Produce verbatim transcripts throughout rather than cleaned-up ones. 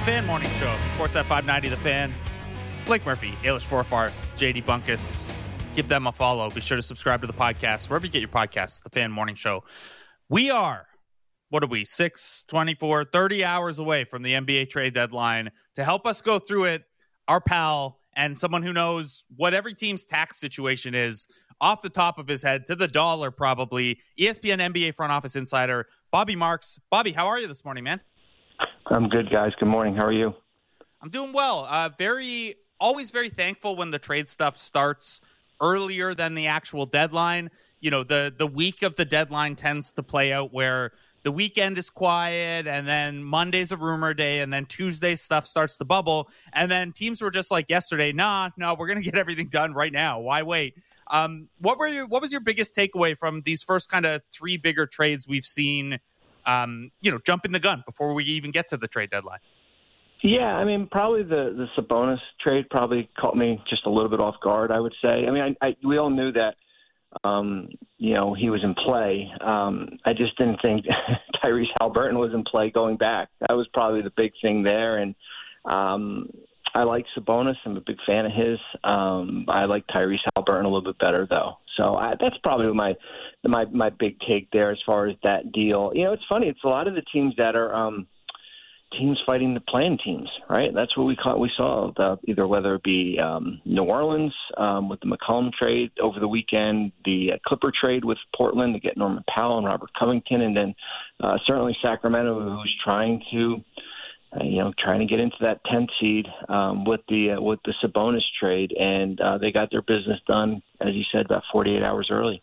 Fan Morning Show, Sportsnet five ninety, The Fan. Blake Murphy, Ailish Forfar, J D Bunkus. Give them a follow. Be sure to subscribe to the podcast, wherever you get your podcasts, The Fan Morning Show. We are, what are we, six, twenty-four, thirty hours away from the N B A trade deadline. To help us go through it, our pal and someone who knows what every team's tax situation is off the top of his head, to the dollar probably, E S P N N B A front office insider, Bobby Marks. Bobby, how are you this morning, man? I'm good, guys. Good morning. How are you? I'm doing well. Uh, very, always very thankful when the trade stuff starts earlier than the actual deadline. You know, the the week of the deadline tends to play out where the weekend is quiet, and then Monday's a rumor day, and then Tuesday stuff starts to bubble, and then teams were just like yesterday, nah, no, we're gonna get everything done right now. Why wait? Um, what were your, what was your biggest takeaway from these first kind of three bigger trades we've seen? Um, you know, jumping the gun before we even get to the trade deadline. Yeah, I mean, probably the, the Sabonis trade probably caught me just a little bit off guard, I would say. I mean, I, I, we all knew that, um, you know, he was in play. Um, I just didn't think Tyrese Haliburton was in play going back. That was probably the big thing there. And um, I like Sabonis. I'm a big fan of his. Um, I like Tyrese Haliburton a little bit better, though. So I, that's probably my my my big take there as far as that deal. You know, it's funny. It's a lot of the teams that are um, teams fighting the play-in teams, right? That's what we caught. We saw the, either whether it be um, New Orleans um, with the McCollum trade over the weekend, the uh, Clipper trade with Portland to get Norman Powell and Robert Covington, and then uh, certainly Sacramento, who's trying to. Uh, you know, trying to get into that tenth seed um, with the uh, with the Sabonis trade, and uh, they got their business done, as you said, about forty-eight hours early.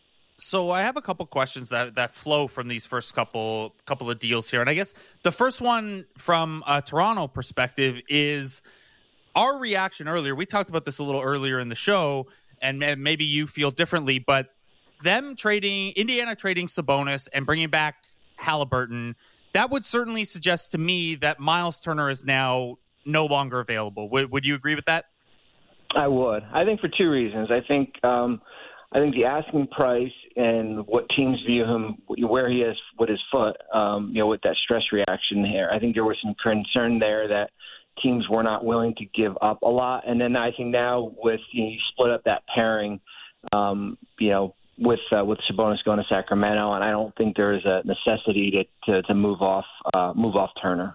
So I have a couple questions that that flow from these first couple couple of deals here, and I guess the first one from a Toronto perspective is our reaction earlier. We talked about this a little earlier in the show, and maybe you feel differently, but them trading Indiana trading Sabonis and bringing back Haliburton. That would certainly suggest to me that Miles Turner is now no longer available. Would, would you agree with that? I would. I think for two reasons. I think um, I think the asking price and what teams view him, where he is with his foot, um, you know, with that stress reaction here. I think there was some concern there that teams were not willing to give up a lot. And then I think now with you, know, you split up that pairing, um, you know, with uh, with Sabonis going to Sacramento, and I don't think there is a necessity to to, to move off uh, move off Turner.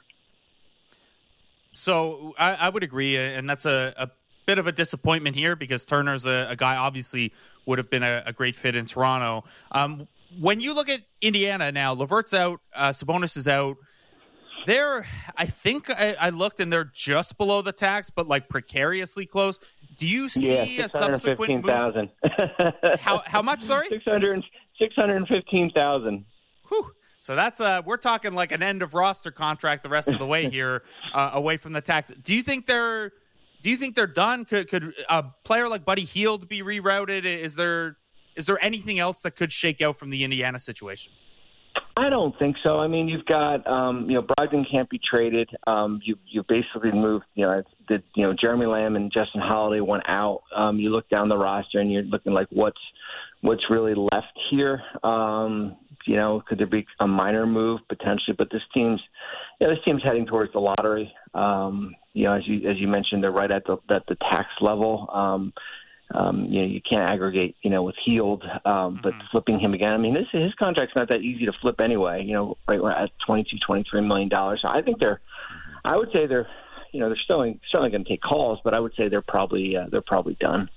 So I, I would agree, and that's a, a bit of a disappointment here because Turner's a, a guy obviously would have been a, a great fit in Toronto. Um, when you look at Indiana now, LeVert's out, uh, Sabonis is out. They're, I think I, I looked and they're just below the tax, but like precariously close. Do you see yeah, a subsequent move? how how much? Sorry, six hundred six hundred fifteen thousand. Whew. So that's uh we're talking like an end of roster contract the rest of the way here, uh, away from the tax. Do you think they're Do you think they're done? Could could a player like Buddy Hield be rerouted? Is there is there anything else that could shake out from the Indiana situation? I don't think so. I mean, you've got, um, you know, Brogdon can't be traded. Um, you you basically moved, you know, the, you know, Jeremy Lamb and Justin Holiday went out. Um, you look down the roster and you're looking like what's what's really left here. Um, you know, could there be a minor move potentially? But this team's, you know, this team's heading towards the lottery. Um, you know, as you as you mentioned, they're right at the at the tax level. Um, Um, you know, you can't aggregate, you know, with Hield, um, but mm-hmm. flipping him again. I mean, this, his contract's not that easy to flip anyway. You know, right at twenty-two, twenty-three million dollars. So I think they're, I would say they're, you know, they're still certainly going to take calls, but I would say they're probably uh, they're probably done.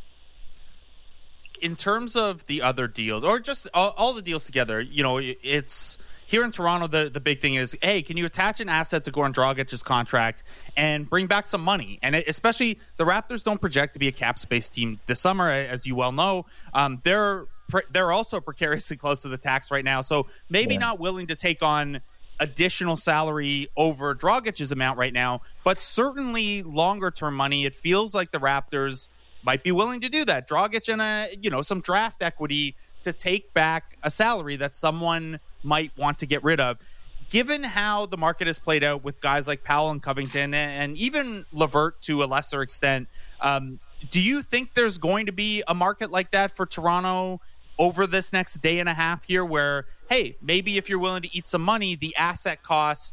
In terms of the other deals, or just all, all the deals together, you know, it's. Here in Toronto, the, the big thing is, hey, can you attach an asset to Goran Dragic's contract and bring back some money? And it, especially the Raptors don't project to be a cap space team this summer, as you well know. Um, they're they're also precariously close to the tax right now, so maybe yeah. not willing to take on additional salary over Dragic's amount right now, but certainly longer term money. It feels like the Raptors might be willing to do that. Dragic and a you know some draft equity to take back a salary that someone might want to get rid of. Given how the market has played out with guys like Powell and Covington and even LeVert to a lesser extent, um, do you think there's going to be a market like that for Toronto over this next day and a half here where, hey, maybe if you're willing to eat some money, the asset cost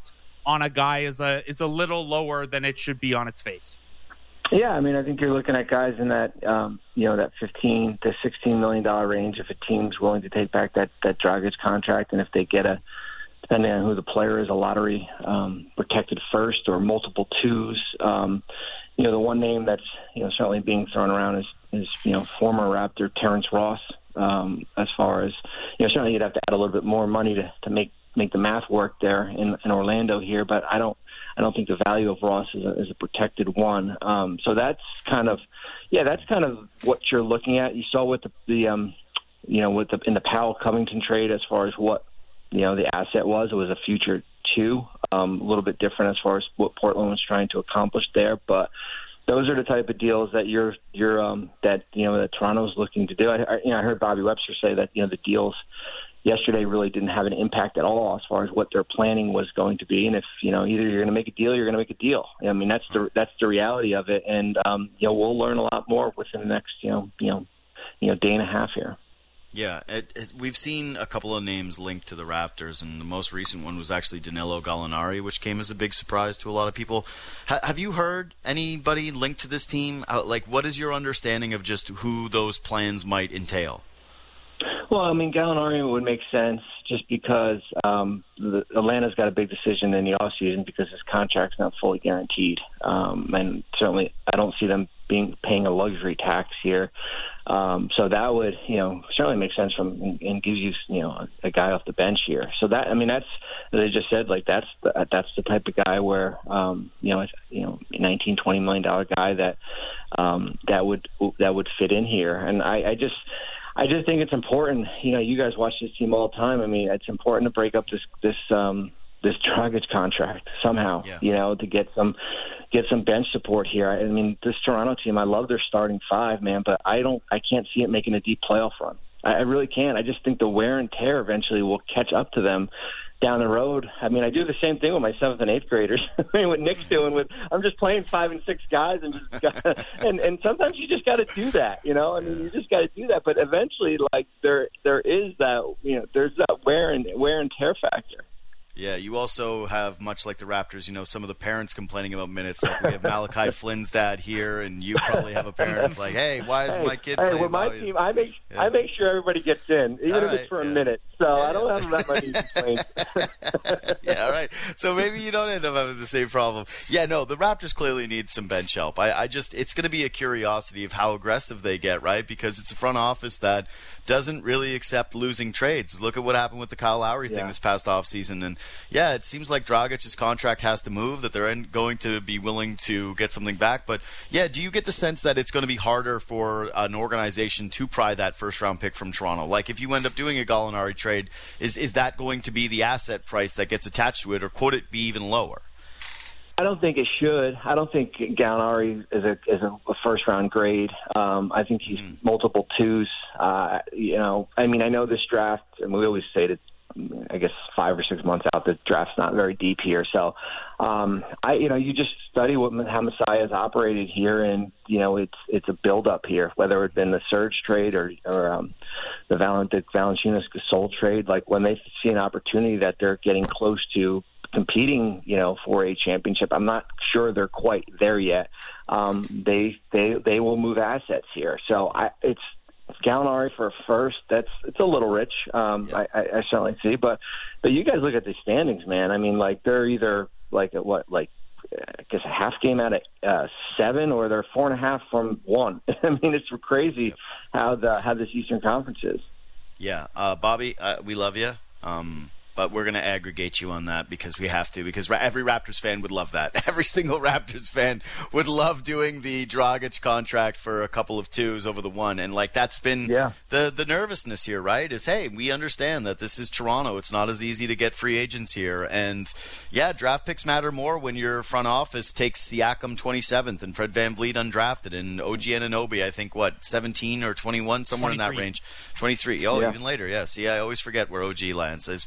on a guy is a is a little lower than it should be on its face. Yeah, I mean, I think you're looking at guys in that, um, you know, that fifteen to sixteen million dollar range. If a team's willing to take back that that Dragic contract, and if they get a, depending on who the player is, a lottery um, protected first or multiple twos. Um, you know, the one name that's you know certainly being thrown around is is you know former Raptor Terrence Ross. Um, as far as you know, certainly you'd have to add a little bit more money to to make make the math work there in, in Orlando here, but I don't. I don't think the value of Ross is a, is a protected one. Um, so that's kind of, yeah, that's kind of what you're looking at. You saw with the, the um, you know, with the in the Powell Covington trade, as far as what you know the asset was, it was a future two, um, a little bit different as far as what Portland was trying to accomplish there. But those are the type of deals that you're you're um, that you know that Toronto's looking to do. I, I, you know, I heard Bobby Webster say that you know the deals yesterday really didn't have an impact at all as far as what their planning was going to be. And if, you know, either you're going to make a deal, you're going to make a deal. I mean, that's the, that's the reality of it. And, um, you know, we'll learn a lot more within the next, you know, you know, you know, day and a half here. Yeah, it, it, we've seen a couple of names linked to the Raptors, and the most recent one was actually Danilo Gallinari, which came as a big surprise to a lot of people. Ha- have you heard anybody linked to this team? Uh, like, what is your understanding of just who those plans might entail? Well, I mean, Gallinari would make sense just because um, the, Atlanta's got a big decision in the offseason because his contract's not fully guaranteed. Um, and certainly I don't see them being paying a luxury tax here. Um, so that would, you know, certainly make sense from and, and gives you, you know, a, a guy off the bench here. So that, I mean, that's, as I just said, like that's the, that's the type of guy where, um, you know, you know, nineteen, twenty million dollar guy that um, that would that would fit in here. And I, I just. I just think it's important. You know, you guys watch this team all the time. I mean, it's important to break up this this um, this Dragic contract somehow. Yeah. You know, to get some get some bench support here. I mean, this Toronto team, I love their starting five, man, but I don't, I can't see it making a deep playoff run. I, I really can't. I just think the wear and tear eventually will catch up to them down the road. I mean, I do the same thing with my seventh and eighth graders. I mean, what Nick's doing with, I'm just playing five and six guys, and just got, and and sometimes you just got to do that, you know. I mean, you just got to do that. But eventually, like there there is that, you know, there's that wear and wear and tear factor. Yeah, you also have, much like the Raptors, you know, some of the parents complaining about minutes. Like we have Malachi Flynn's dad here, and you probably have a parent that's like, "Hey, why is hey, my kid hey, playing?" With my ball? team, I make yeah. I make sure everybody gets in, even all if right, it's for yeah. a minute. So yeah, I don't yeah. have that many complaints. Yeah, all right. So maybe you don't end up having the same problem. Yeah, no, the Raptors clearly need some bench help. I, I just, it's going to be a curiosity of how aggressive they get, right? Because it's a front office that doesn't really accept losing trades. Look at what happened with the Kyle Lowry thing yeah. this past offseason. And yeah, it seems like Dragic's contract has to move, that they're going to be willing to get something back. But yeah, do you get the sense that it's going to be harder for an organization to pry that first round pick from Toronto? Like if you end up doing a Gallinari trade, is is that going to be the asset price that gets attached to it, or could it be even lower? I don't think it should. I don't think Gallinari is a is a, a first round grade. Um, I think he's mm. multiple twos. Uh, you know, I mean, I know this draft, and we always say that, I guess five or six months out, the draft's not very deep here. So, um, I, you know, you just study what how Masai has operated here, and you know, it's it's a build up here. Whether it's been the Serge trade or or um, the Valentin Valanciunas Gasol trade, like when they see an opportunity that they're getting close to competing, you know, for a championship, I'm not sure they're quite there yet. Um, they they they will move assets here. So I it's. Gallinari for a first, that's it's a little rich. Um, yeah. I, I certainly see, but but you guys look at the standings, man. I mean, like they're either like at what, like I guess a half game out of uh, seven, or they're four and a half from one. I mean, it's crazy yeah. how the how this Eastern Conference is. Yeah, uh, Bobby, uh, we love you. Um, But we're going to aggregate you on that because we have to, because every Raptors fan would love that. Every single Raptors fan would love doing the Dragic contract for a couple of twos over the one. And, like, that's been yeah. the, the nervousness here, right, is, hey, we understand that this is Toronto. It's not as easy to get free agents here. And, yeah, draft picks matter more when your front office takes Siakam twenty-seventh and Fred VanVleet undrafted and O G Anunoby, I think, what, seventeen or twenty-one, somewhere in that range. twenty-three. Oh, yeah. Even later, yeah. See, I always forget where O G lands. It's because he's too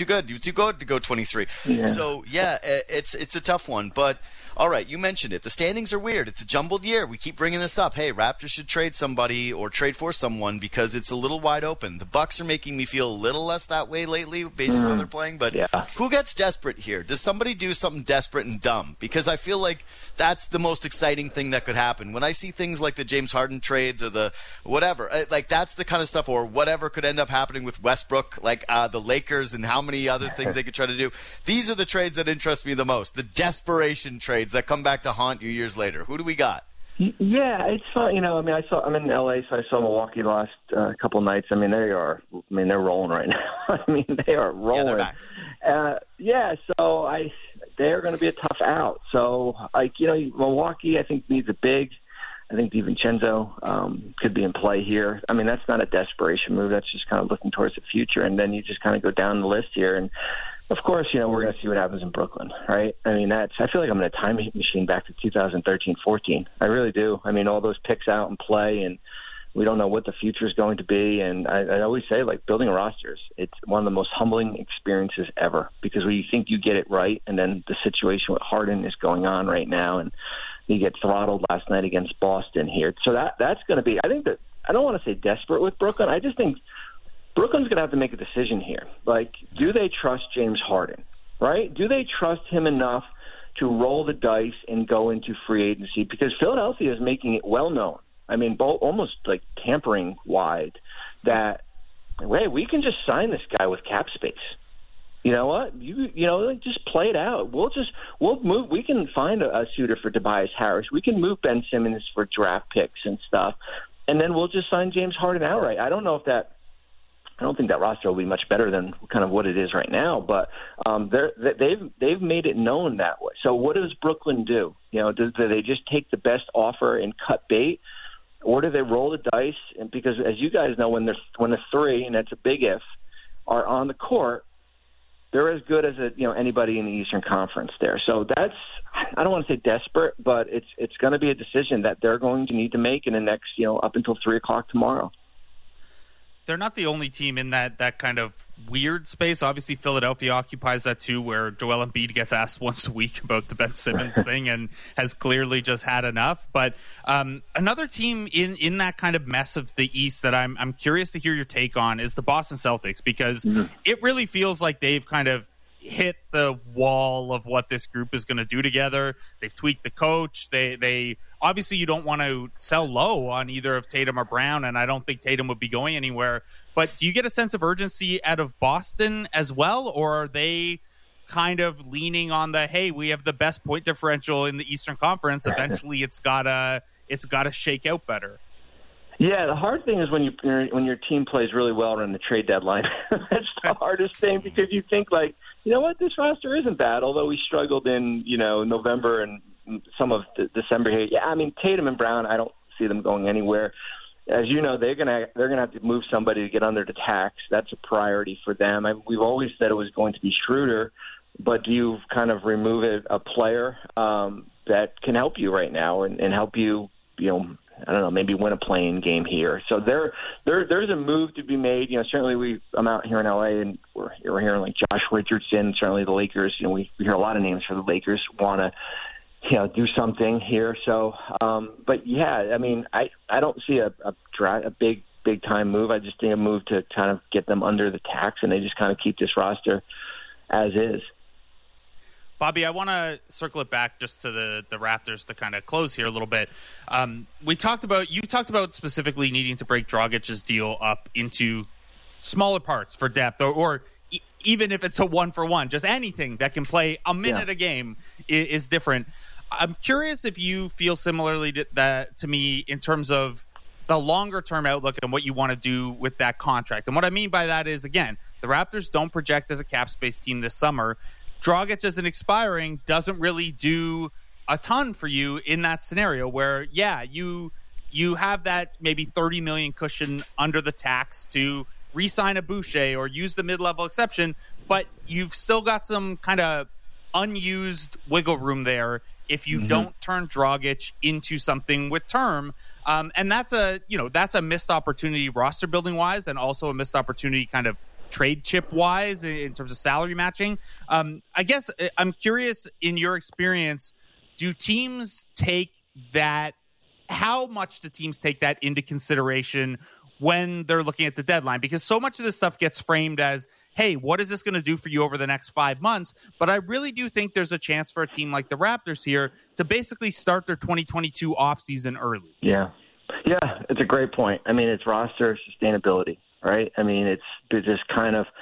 too good. You're too good to go twenty-three. Yeah. So, yeah, it's it's a tough one. But, all right, you mentioned it. The standings are weird. It's a jumbled year. We keep bringing this up. Hey, Raptors should trade somebody or trade for someone because it's a little wide open. The Bucks are making me feel a little less that way lately based on how they're playing. But yeah. who gets desperate here? Does somebody do something desperate and dumb? Because I feel like that's the most exciting thing that could happen. When I see things like the James Harden trades or the whatever, like that's the kind of stuff, or whatever could end up happening with Westbrook, like uh, the Lakers and how many other things they could try to do. These are the trades that interest me the most. The desperation trades that come back to haunt you years later. Who do we got? Yeah, it's fun. You know, I mean, I saw. I'm in L A, so I saw Milwaukee the last uh, couple of nights. I mean, they are. I mean, they're rolling right now. I mean, they are rolling. Yeah, they're back. Uh, yeah, so I. They're going to be a tough out. So, like, you know, Milwaukee, I think needs a big. I think DiVincenzo um, could be in play here. I mean, that's not a desperation move. That's just kind of looking towards the future. And then you just kind of go down the list here. And, of course, you know, we're going to see what happens in Brooklyn, right? I mean, that's. I feel like I'm in a time machine back to two thousand thirteen fourteen. I really do. I mean, all those picks out and play, and we don't know what the future is going to be. And I, I always say, like, building rosters, it's one of the most humbling experiences ever because when you think you get it right, and then the situation with Harden is going on right now, and you get throttled last night against Boston here. So that that's going to be, I think that, I don't want to say desperate with Brooklyn. I just think Brooklyn's going to have to make a decision here. Like, do they trust James Harden, right? Do they trust him enough to roll the dice and go into free agency? Because Philadelphia is making it well known. I mean, bo- almost like tampering wide that, hey, we can just sign this guy with cap space. You know what? You you know, just play it out. We'll just we'll move. We can find a, a suitor for Tobias Harris. We can move Ben Simmons for draft picks and stuff, and then we'll just sign James Harden outright. I don't know if that. I don't think that roster will be much better than kind of what it is right now, but um, they're, they've they've made it known that way. So what does Brooklyn do? You know, do, do they just take the best offer and cut bait, or do they roll the dice? And because as you guys know, when there's when the three, and that's a big if, are on the court, they're as good as a, you know anybody in the Eastern Conference there. So that's, I don't want to say desperate, but it's it's going to be a decision that they're going to need to make in the next, you know up until three o'clock tomorrow. They're not the only team in that that kind of weird space. Obviously, Philadelphia occupies that too, where Joel Embiid gets asked once a week about the Ben Simmons thing and has clearly just had enough. But um, another team in, in that kind of mess of the East that I'm I'm curious to hear your take on is the Boston Celtics, because mm-hmm. it really feels like they've kind of hit the wall of what this group is going to do together. They've tweaked the coach. They they obviously you don't want to sell low on either of Tatum or Brown, and I don't think Tatum would be going anywhere. But do you get a sense of urgency out of Boston as well, or are they kind of leaning on the, hey, we have the best point differential in the Eastern Conference. Eventually, it's gotta it's gotta shake out better. Yeah, the hard thing is when you when your team plays really well around the trade deadline. That's the hardest thing, because you think like, you know what, this roster isn't bad. Although we struggled in, you know, November and some of the December here. Yeah, I mean, Tatum and Brown, I don't see them going anywhere. As you know, they're gonna they're gonna have to move somebody to get under the tax. That's a priority for them. I, we've always said it was going to be Schroeder, but do you kind of remove it, a player um, that can help you right now and, and help you, you know, I don't know, maybe win a play-in game here. So there, there, there's a move to be made. You know, certainly we, I'm out here in L A and we're, we're hearing like Josh Richardson. Certainly the Lakers. You know, we, we hear a lot of names for the Lakers want to, you know, do something here. So, um, but yeah, I mean, I, I don't see a a, dry, a big big time move. I just think a move to kind of get them under the tax, and they just kind of keep this roster as is. Bobby, I want to circle it back just to the, the Raptors to kind of close here a little bit. Um, we talked about, you talked about specifically needing to break Dragic's deal up into smaller parts for depth, or, or e- even if it's a one for one, just anything that can play a minute yeah. a game is, is different. I'm curious if you feel similarly to, that, to me in terms of the longer term outlook and what you want to do with that contract. And what I mean by that is, again, the Raptors don't project as a cap space team this summer. Dragic as an expiring doesn't really do a ton for you in that scenario where, yeah, you you have that maybe thirty million dollars cushion under the tax to re-sign a Boucher or use the mid-level exception, but you've still got some kind of unused wiggle room there if you mm-hmm. don't turn Dragic into something with term. Um, and that's a, you know, that's a missed opportunity roster building wise, and also a missed opportunity kind of trade chip wise in terms of salary matching. Um, I guess I'm curious, in your experience, do teams take that? How much do teams take that into consideration when they're looking at the deadline? Because so much of this stuff gets framed as, hey, what is this going to do for you over the next five months? But I really do think there's a chance for a team like the Raptors here to basically start their twenty twenty-two offseason early. Yeah. Yeah, it's a great point. I mean, it's roster sustainability, right? I mean, it's, it's just kind of,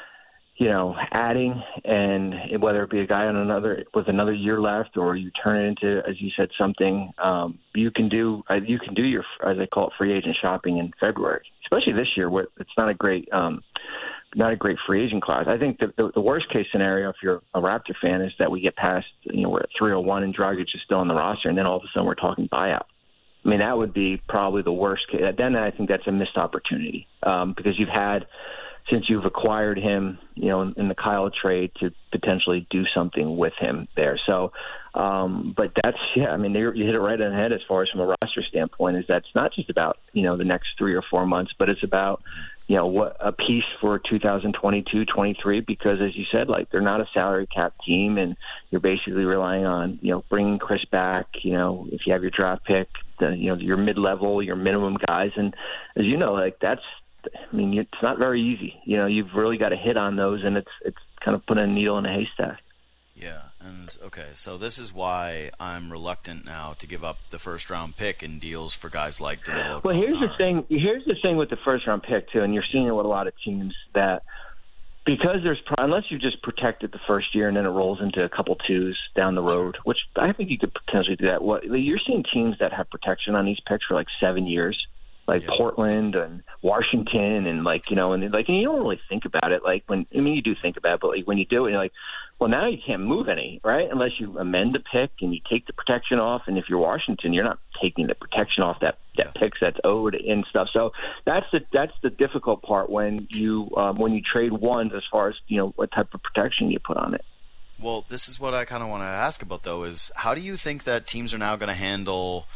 you know, adding, and whether it be a guy on another with another year left, or you turn it into, as you said, something um, you can do. You can do your, as I call it, free agent shopping in February, especially this year, where it's not a great, um, not a great free agent class. I think the, the, the worst case scenario, if you're a Raptor fan, is that we get past, you know, we're at three oh one and Dragic is still on the roster, and then all of a sudden we're talking buyout. I mean, that would be probably the worst case. Then I think that's a missed opportunity um, because you've had, since you've acquired him, you know, in, in the Kyle trade, to potentially do something with him there. So, um, but that's, yeah, I mean, you hit it right on the head as far as from a roster standpoint, is that's not just about, you know, the next three or four months, but it's about, you know, what a piece for two thousand twenty-two, twenty-three, because as you said, like, they're not a salary cap team, and you're basically relying on, you know, bringing Chris back, you know, if you have your draft pick, the, you know, your mid-level, your minimum guys. And as you know, like, that's, I mean, it's not very easy. You know, you've really got to hit on those, and it's it's kind of putting a needle in a haystack. Yeah, and okay, so this is why I'm reluctant now to give up the first round pick in deals for guys like Danilo. Well, here's the thing. Here's the thing with the first round pick too, and you're seeing it with a lot of teams, that because there's, unless you just protect it the first year and then it rolls into a couple twos down the road, which I think you could potentially do that. What you're seeing teams that have protection on these picks for like seven years. Like yeah. Portland and Washington, and like, you know, and like, and you don't really think about it. Like when, I mean, you do think about it, but like when you do it, you're like, well, now you can't move any, right? Unless you amend the pick and you take the protection off. And if you're Washington, you're not taking the protection off that, that yeah. pick that's owed and stuff. So that's the, that's the difficult part when you, um, when you trade ones, as far as, you know, what type of protection you put on it. Well, this is what I kind of want to ask about, though, is how do you think that teams are now going to handle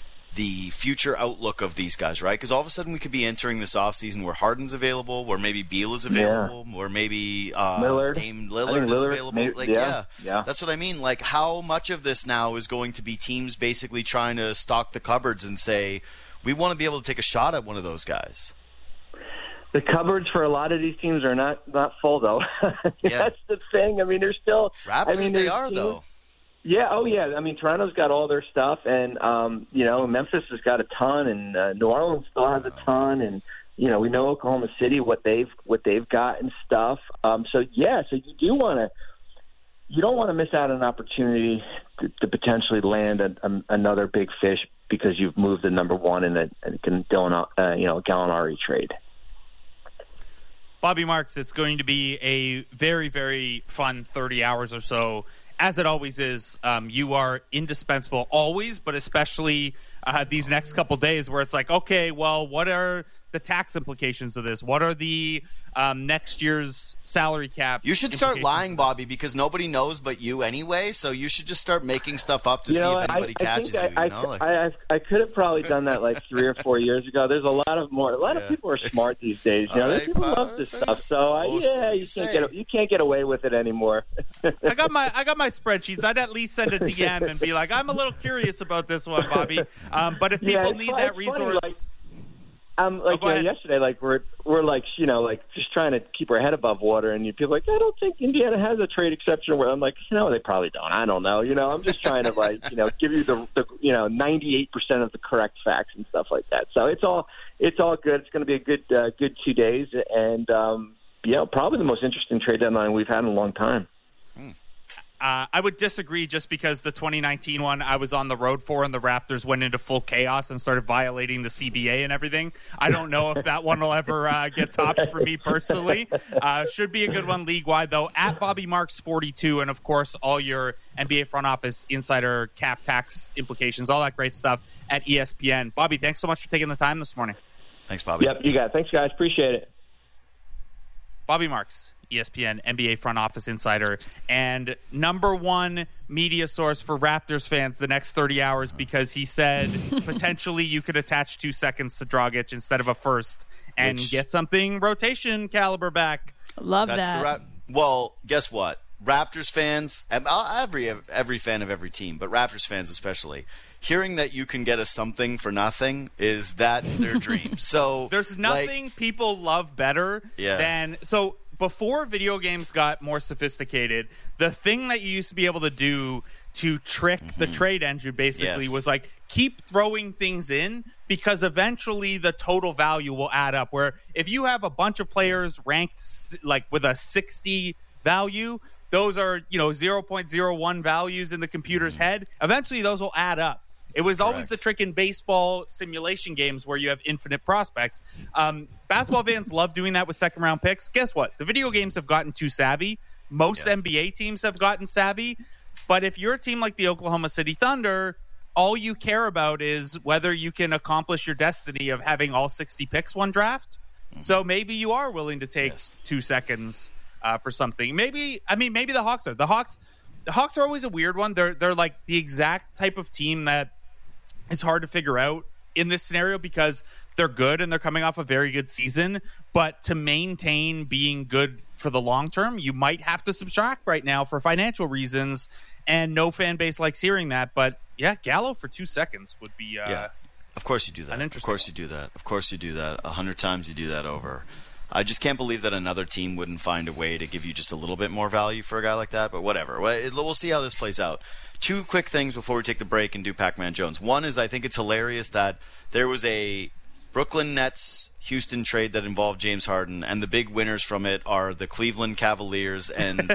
the future outlook of these guys, right? Because all of a sudden we could be entering this offseason where Harden's available, where maybe Beal is available, yeah. where maybe uh, Lillard. Dame Lillard, Lillard is available. Maybe, like, yeah, yeah, yeah, that's what I mean. Like, how much of this now is going to be teams basically trying to stock the cupboards and say, we want to be able to take a shot at one of those guys? The cupboards for a lot of these teams are not, not full, though. Yeah. That's the thing. I mean, they're still... Raptors, I mean, they are, teams, though. Yeah, oh yeah. I mean, Toronto's got all their stuff, and um, you know, Memphis has got a ton, and uh, New Orleans still has a ton, and you know, we know Oklahoma City what they've what they've got and stuff. Um, so yeah, so you do want to, you don't want to miss out on an opportunity to, to potentially land a, a, another big fish because you've moved the number one in a, a Dylan, uh, you know, Gallinari trade. Bobby Marks, it's going to be a very, very fun thirty hours or so. As it always is, um, you are indispensable always, but especially uh, these next couple days where it's like, okay, well, what are the tax implications of this? What are the um, next year's salary cap? You should start lying, Bobby, because nobody knows but you anyway, so you should just start making stuff up to you see know, if anybody I, catches I you. I, you know? like, I, I, I could have probably done that like three or four years ago. There's a lot of more. A lot yeah. of people are smart these days. You know, right, people love this stuff. So I, yeah, you can't get you can't get away with it anymore. I got my I got my spreadsheets. I'd at least send a D M and be like, I'm a little curious about this one, Bobby. Um, but if people yeah, need fun, that resource. Funny, like, Um, like oh, you know, yesterday, like we're we're like you know like just trying to keep our head above water, and you people are like I don't think Indiana has a trade exception. Where I'm like, no, they probably don't. I don't know. You know, I'm just trying to like you know give you the, the you know ninety-eight percent of the correct facts and stuff like that. So it's all it's all good. It's going to be a good uh, good two days, and um, yeah, probably the most interesting trade deadline we've had in a long time. Hmm. Uh, I would disagree just because the twenty nineteen one I was on the road for and the Raptors went into full chaos and started violating the C B A and everything. I don't know if that one will ever uh, get topped for me personally. Uh, should be a good one league-wide, though. At Bobby Marks forty-two, and, of course, all your N B A front office insider cap tax implications, all that great stuff at E S P N. Bobby, thanks so much for taking the time this morning. Thanks, Bobby. Yep, you got it. Thanks, guys. Appreciate it. Bobby Marks, E S P N N B A front office insider and number one media source for Raptors fans the next thirty hours because he said potentially you could attach two seconds to Dragic instead of a first and Which, get something rotation caliber back. Love that's that. The Ra- well, guess what? Raptors fans, every every fan of every team, but Raptors fans especially, hearing that you can get a something for nothing is that's their dream. So there's nothing like, people love better yeah. than so before video games got more sophisticated, the thing that you used to be able to do to trick mm-hmm. the trade engine basically yes. was like keep throwing things in because eventually the total value will add up. Where if you have a bunch of players ranked like with a sixty value, those are, you know, zero point zero one values in the computer's mm-hmm. head. Eventually, those will add up. It was Correct. always the trick in baseball simulation games where you have infinite prospects. Um, basketball fans love doing that with second-round picks. Guess what? The video games have gotten too savvy. Most yeah. N B A teams have gotten savvy. But if you're a team like the Oklahoma City Thunder, all you care about is whether you can accomplish your destiny of having all sixty picks one draft. Mm-hmm. So maybe you are willing to take yes. two seconds Uh, for something. Maybe, I mean, maybe the Hawks are. The Hawks the Hawks are always a weird one. They're they're like the exact type of team that is hard to figure out in this scenario because they're good and they're coming off a very good season. But to maintain being good for the long term, you might have to subtract right now for financial reasons. And no fan base likes hearing that. But yeah, Gallo for two seconds would be. Uh, yeah, of course you do that. Of course you do that. Of course you do that. A hundred times you do that over. I just can't believe that another team wouldn't find a way to give you just a little bit more value for a guy like that, but whatever. We'll see how this plays out. Two quick things before we take the break and do Pac-Man Jones. One is I think it's hilarious that there was a Brooklyn Nets Houston trade that involved James Harden, and the big winners from it are the Cleveland Cavaliers and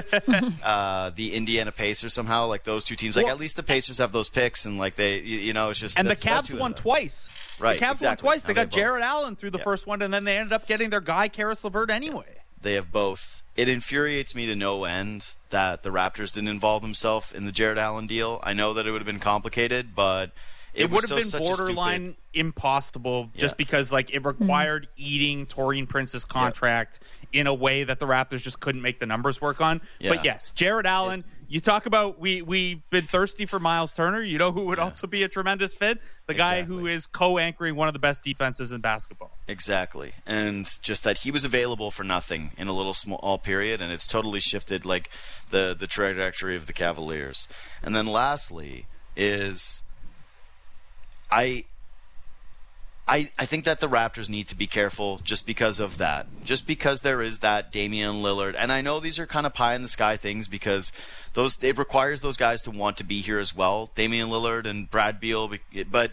uh, the Indiana Pacers somehow. Like those two teams, like well, at least the Pacers have those picks, and like they, you know, it's just and the Cavs won twice. Right, the Cavs exactly. won twice. They now got they Jared Allen through the yeah. first one, and then they ended up getting their guy Karis LeVert anyway. Yeah. They have both. It infuriates me to no end that the Raptors didn't involve themselves in the Jared Allen deal. I know that it would have been complicated, but it, it would have so, been borderline stupid... impossible yeah. just because like it required mm-hmm. eating Taurean Prince's contract yeah. in a way that the Raptors just couldn't make the numbers work on. Yeah. But yes, Jared Allen, it, you talk about we, we've been thirsty for Miles Turner. You know who would yeah. also be a tremendous fit? The guy exactly. who is co-anchoring one of the best defenses in basketball. Exactly. And just that he was available for nothing in a little small period, and it's totally shifted like the, the trajectory of the Cavaliers. And then lastly is I I I think that the Raptors need to be careful just because of that. Just because there is that Damian Lillard. And I know these are kind of pie in the sky things because those it requires those guys to want to be here as well. Damian Lillard and Brad Beal, but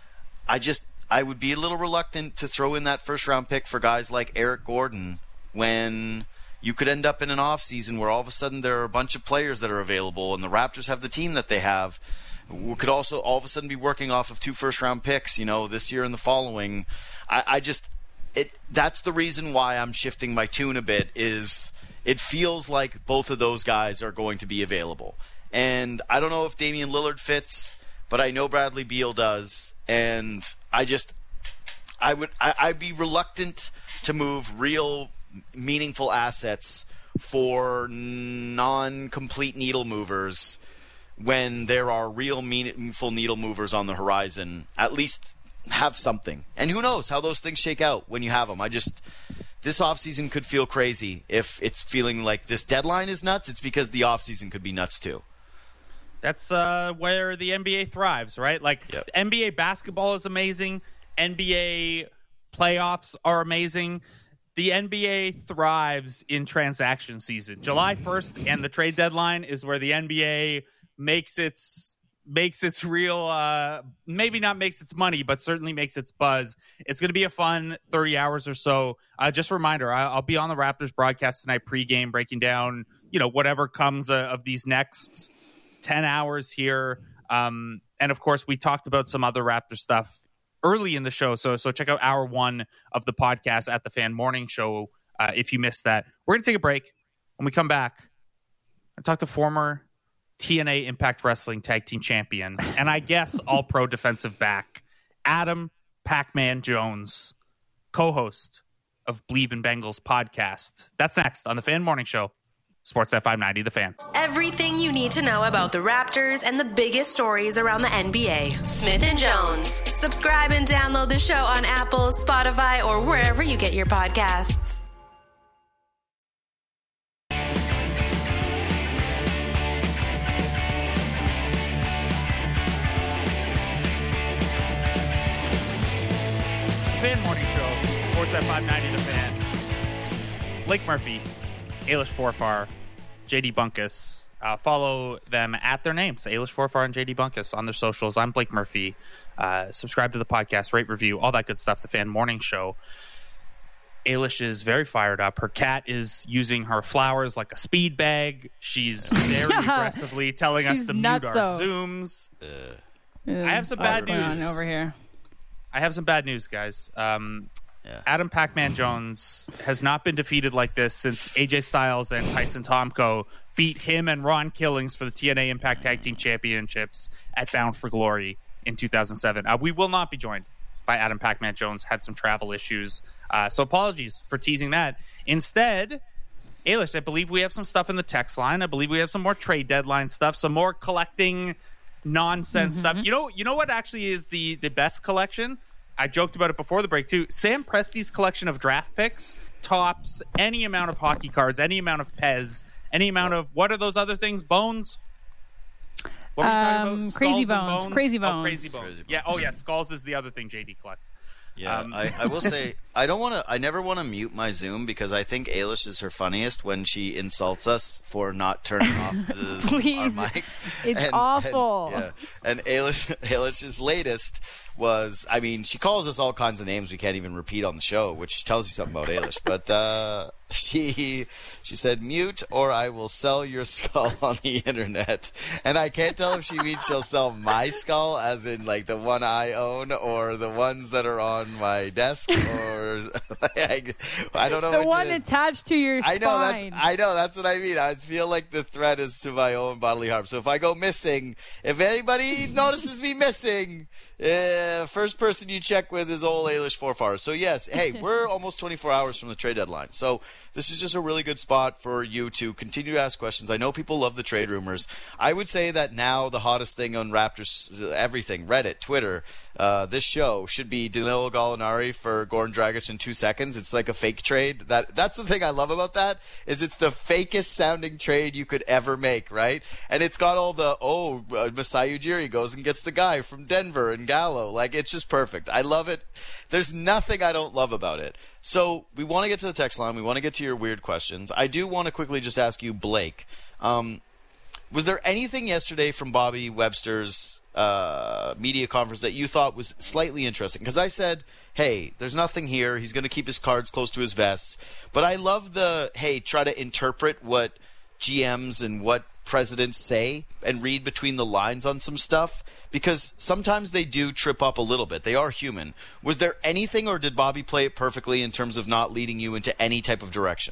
I just I would be a little reluctant to throw in that first round pick for guys like Eric Gordon when you could end up in an off season where all of a sudden there are a bunch of players that are available and the Raptors have the team that they have. We could also all of a sudden be working off of two first-round picks, you know, this year and the following. I, I just, it. That's the reason why I'm shifting my tune a bit. Is it feels like both of those guys are going to be available, and I don't know if Damian Lillard fits, but I know Bradley Beal does, and I just, I would, I, I'd be reluctant to move real, meaningful assets for non-complete needle movers. When there are real meaningful needle movers on the horizon, at least have something. And who knows how those things shake out when you have them. I just, this offseason could feel crazy. If it's feeling like this deadline is nuts, it's because the offseason could be nuts too. That's uh, where the N B A thrives, right? Like yep. N B A basketball is amazing. N B A playoffs are amazing. The N B A thrives in transaction season. July first and the trade deadline is where the N B A makes its makes its real uh maybe not makes its money, but certainly makes its buzz. It's going to be a fun thirty hours or so. Uh just a reminder, I, I'll be on the Raptors broadcast tonight pregame, breaking down you know whatever comes uh, of these next ten hours here. Um and of course we talked about some other Raptor stuff early in the show, so so check out hour one of the podcast at the Fan Morning Show uh if you missed that. We're going to take a break. When we come back, I talk to former T N A Impact Wrestling Tag Team Champion, and I guess All-Pro defensive back, Adam Pac-Man Jones, co-host of Believe in Bengals podcast. That's next on the Fan Morning Show. Sportsnet five ninety, The Fan. Everything you need to know about the Raptors and the biggest stories around the N B A. Smith and Jones. Subscribe and download the show on Apple, Spotify, or wherever you get your podcasts. Fan Morning Show, Sportsnet five ninety, The Fan. Blake Murphy, Ailish Forfar, J D Bunkus. Uh, follow them at their names, Ailish Forfar and J D Bunkus, on their socials. I'm Blake Murphy. Uh, subscribe to the podcast, rate, review, all that good stuff. The Fan Morning Show. Ailish is very fired up. Her cat is using her flowers like a speed bag. She's very yeah. aggressively telling She's us to mute our nutso. Zooms. Uh, I have some bad news on over here. I have some bad news, guys. Um, yeah. Adam Pac-Man Jones has not been defeated like this since A J Styles and Tyson Tomko beat him and Ron Killings for the T N A Impact Tag Team Championships at Bound for Glory in two thousand seven. Uh, we will not be joined by Adam Pac-Man Jones. Had some travel issues. Uh, so apologies for teasing that. Instead, Ailish, I believe we have some stuff in the text line. I believe we have some more trade deadline stuff, some more collecting nonsense mm-hmm. stuff. You know, you know what actually is the, the best collection? I joked about it before the break, too. Sam Presti's collection of draft picks tops any amount of hockey cards, any amount of Pez, any amount of, what are those other things? Bones? What are we talking um, about? Crazy Skulls bones. bones. Crazy bones. Oh, crazy bones. Crazy bones. Yeah. Oh, yeah. Skulls is the other thing J D collects. Yeah, um, I, I will say I don't want to. I never want to mute my Zoom because I think Ailish is her funniest when she insults us for not turning off the, Please. our mics. It's and, awful. And, yeah, and Ailish, Ailish's latest was, I mean, she calls us all kinds of names we can't even repeat on the show, which tells you something about Ailish. But uh, she she said, mute or I will sell your skull on the internet. And I can't tell if she means she'll sell my skull, as in like the one I own, or the ones that are on my desk, or I, I don't know. The which one it is. attached to your I know spine. that's I know that's what I mean. I feel like the threat is to my own bodily harm. So if I go missing, if anybody notices me missing, uh, first person you check with is old Ailish Forfar. So yes, hey, we're almost twenty-four hours from the trade deadline. So this is just a really good spot for you to continue to ask questions. I know people love the trade rumors. I would say that now the hottest thing on Raptors, everything, Reddit, Twitter, uh, this show should be Danilo Gallinari for Goran Dragic in two seconds. It's like a fake trade. That that's the thing I love about that, is it's the fakest sounding trade you could ever make, right? And it's got all the, oh, uh, Masai Ujiri goes and gets the guy from Denver and Gallo. Like, it's just perfect. I love it. There's nothing I don't love about it. So we want to get to the text line. We want to get to your weird questions. I do want to quickly just ask you, Blake, um, was there anything yesterday from Bobby Webster's uh, media conference that you thought was slightly interesting? Because I said, hey, there's nothing here. He's going to keep his cards close to his vest. But I love the, hey, try to interpret what G Ms and what presidents say and read between the lines on some stuff, because sometimes they do trip up a little bit. They are human. Was there anything, or did Bobby play it perfectly in terms of not leading you into any type of direction?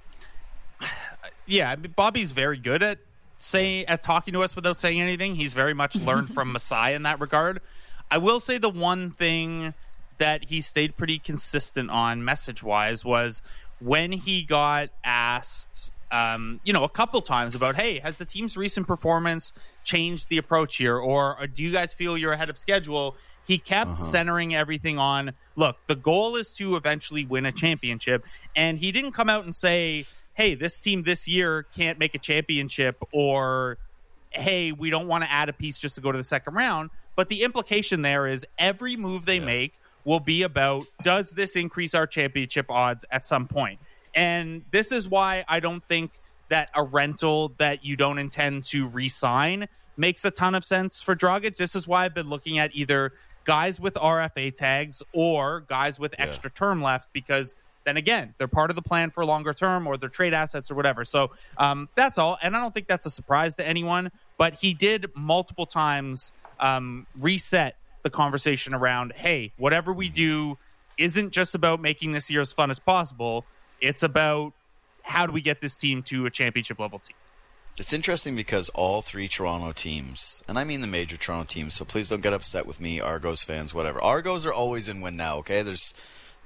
Yeah, I mean, Bobby's very good at saying at talking to us without saying anything. He's very much learned from Masai in that regard. I will say the one thing that he stayed pretty consistent on message-wise was when he got asked Um, you know, a couple times about, hey, has the team's recent performance changed the approach here? Or, or do you guys feel you're ahead of schedule? He kept uh-huh. centering everything on, look, the goal is to eventually win a championship. And he didn't come out and say, hey, this team this year can't make a championship, or, hey, we don't want to add a piece just to go to the second round. But the implication there is every move they yeah. make will be about, does this increase our championship odds at some point? And this is why I don't think that a rental that you don't intend to re-sign makes a ton of sense for Dragic. This is why I've been looking at either guys with R F A tags or guys with yeah. extra term left, because then again, they're part of the plan for longer term, or they're trade assets or whatever. So um, that's all. And I don't think that's a surprise to anyone, but he did multiple times um, reset the conversation around, hey, whatever we do isn't just about making this year as fun as possible. It's about how do we get this team to a championship level team. It's interesting because all three Toronto teams, and I mean the major Toronto teams, so please don't get upset with me, Argos fans, whatever. Argos are always in win now, okay? There's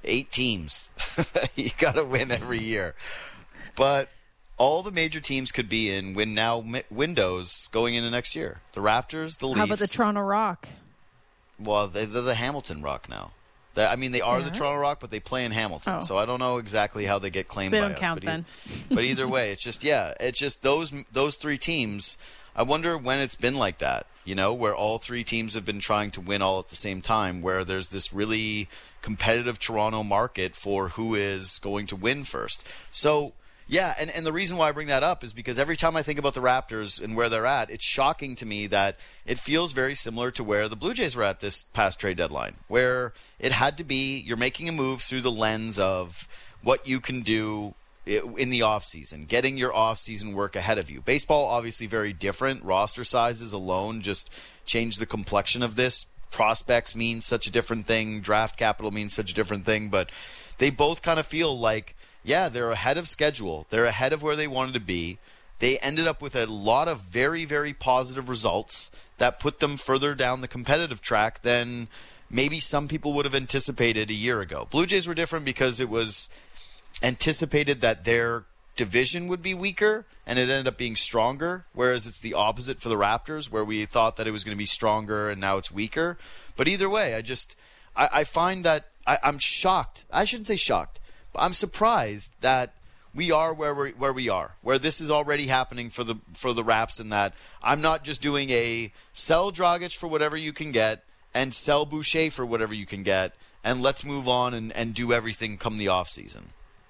eight teams. You got to win every year. But all the major teams could be in win now mi- windows going into next year. The Raptors, the Leafs. How about the Toronto Rock? Well, they, they're the Hamilton Rock now. They, I mean, they are Yeah. the Toronto Rock, but they play in Hamilton. Oh. So I don't know exactly how they get claimed They by don't us. count but, then. e- but either way, it's just, yeah, it's just those those three teams. I wonder when it's been like that, you know, where all three teams have been trying to win all at the same time, where there's this really competitive Toronto market for who is going to win first. So, yeah, and, and the reason why I bring that up is because every time I think about the Raptors and where they're at, it's shocking to me that it feels very similar to where the Blue Jays were at this past trade deadline, where it had to be you're making a move through the lens of what you can do in the offseason, getting your offseason work ahead of you. Baseball, obviously very different. Roster sizes alone just change the complexion of this. Prospects mean such a different thing. Draft capital means such a different thing. But they both kind of feel like, yeah, they're ahead of schedule. They're ahead of where they wanted to be. They ended up with a lot of very, very positive results that put them further down the competitive track than maybe some people would have anticipated a year ago. Blue Jays were different because it was anticipated that their division would be weaker, and it ended up being stronger, whereas it's the opposite for the Raptors, where we thought that it was going to be stronger, and now it's weaker. But either way, I just I, I find that I, I'm shocked. I shouldn't say shocked, but I'm surprised that we are where we where we are, where this is already happening for the for the Raps, and that I'm not just doing a sell Dragic for whatever you can get and sell Boucher for whatever you can get, and let's move on and, and do everything come the offseason.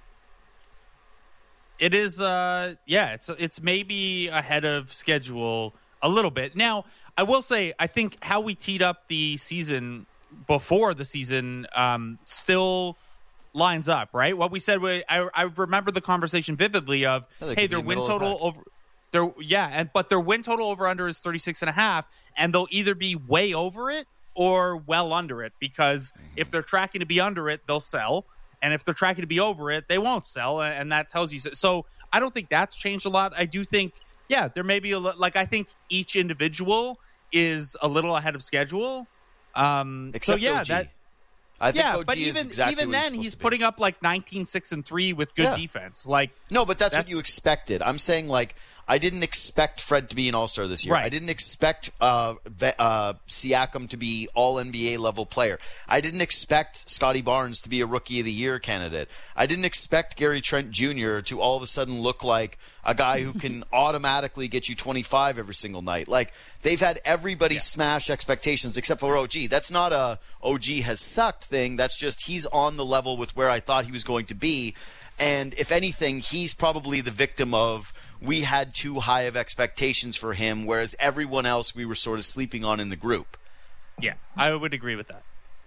It is, uh, yeah, it's it's maybe ahead of schedule a little bit. Now, I will say, I think how we teed up the season before the season um, still lines up, right? What we said, we, I, I remember the conversation vividly of, Yeah, they hey, could be their win middle of the total pack. over, their yeah, and but their win total over under is thirty-six and a half, and they'll either be way over it or well under it, because Mm-hmm. if they're tracking to be under it, they'll sell. And if they're tracking to be over it, they won't sell. And that tells you so. So I don't think that's changed a lot. I do think, yeah, there may be a li- like I think each individual is a little ahead of schedule. Um, Except so yeah, O G. that I think yeah, O G but is even exactly even what he's then supposed he's to be. putting up like nineteen six and three with good Yeah. defense. Like No, but that's, That's- what you expected. I'm saying, like, I didn't expect Fred to be an All-Star this year. Right. I didn't expect uh, Ve- uh, Siakam to be All-N B A level player. I didn't expect Scotty Barnes to be a Rookie of the Year candidate. I didn't expect Gary Trent Junior to all of a sudden look like a guy who can automatically get you twenty-five every single night. Like, they've had everybody Yeah. smash expectations except for O G. That's not a O G has sucked thing. That's just he's on the level with where I thought he was going to be. And if anything, he's probably the victim of we had too high of expectations for him, whereas everyone else we were sort of sleeping on in the group. yeah, I would agree with that.